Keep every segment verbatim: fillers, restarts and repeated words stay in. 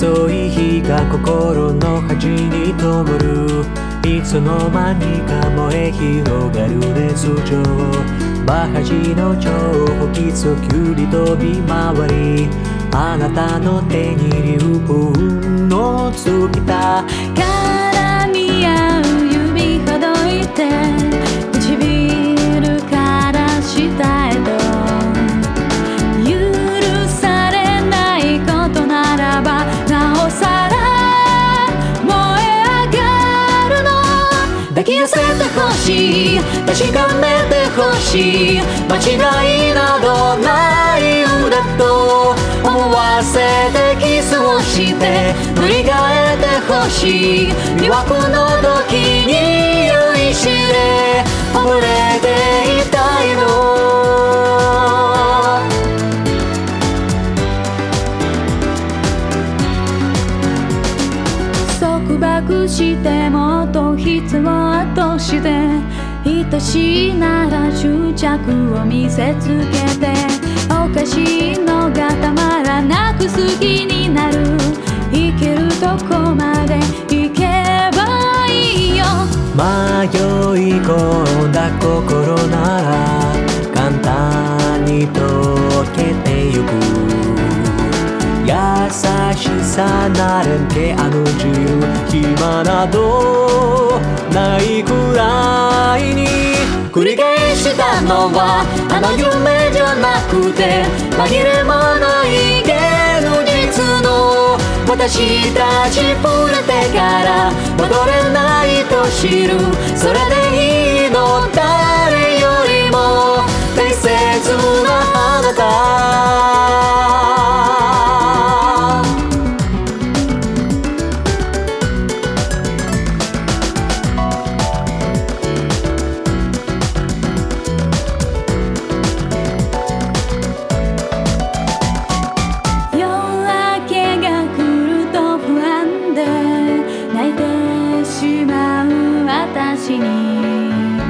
遅い日が心の端に灯る。いつの間にか燃え広がる熱情。バハジの情報きそきゅり飛び回り、あなたの手に流雲の尽きた絡み合う指ほどいて、唇から下へと許されないことならばなおさら燃え上がるの。抱き寄せてほしい、確かめてほしい、間違いなどない裏と思わせてキスをして塗り替えてほしい。魅惑の時に酔いしれ溺れていたいの。束縛してもっと必要として愛しいなら執着を見せつけて、おかしいのがたまらなく好きになる。生きるとこまで行けばいいよ。 迷い込んだ心なら簡単に溶けてゆく。優しさなれんけあの自由、暇などないくらいに繰り返したのはあの夢じゃなくて紛れもない現実の。私たち触れてから戻れないと知る。それでいいの、誰よりも大切なあなた。 私に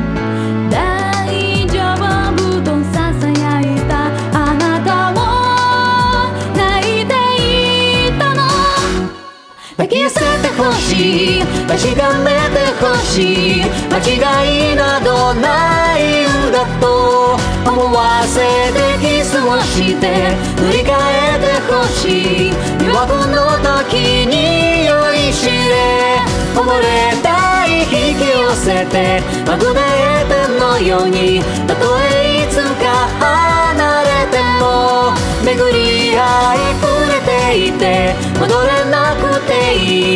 大丈夫とささやいたあなたも泣いていたの。抱き寄せてほしい、確かめてほしい、間違いなどない裏と思わせてキスをして塗り替えてほしい。魅惑の時に酔いしれ溺れたい、引き寄せてマグネートのように、たとえいつか離れても巡り合い触れていて戻れなくていい。